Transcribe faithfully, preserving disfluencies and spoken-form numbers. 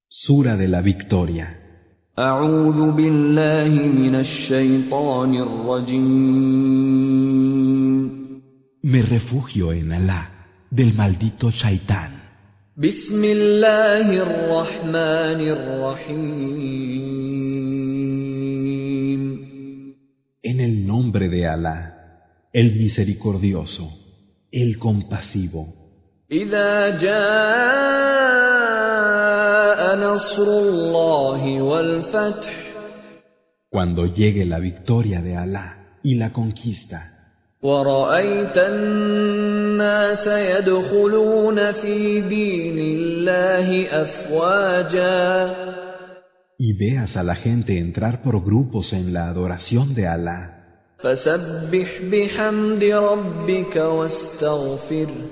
Sura de la Victoria. أعوذ بالله من الشيطان الرجيم. Me refugio en Alá del maldito Shaitán. بسم الله الرحمن الرحيم. En el nombre de Alá, el misericordioso, el compasivo. إذا جاء نصر الله والفتح. Cuando llegue la victoria de Alá y la conquista. ورأيت الناس يدخلون في دين الله أفواجا. Y veas a la gente entrar por grupos en la adoración de Alá. فسبح بحمد ربك واستغفر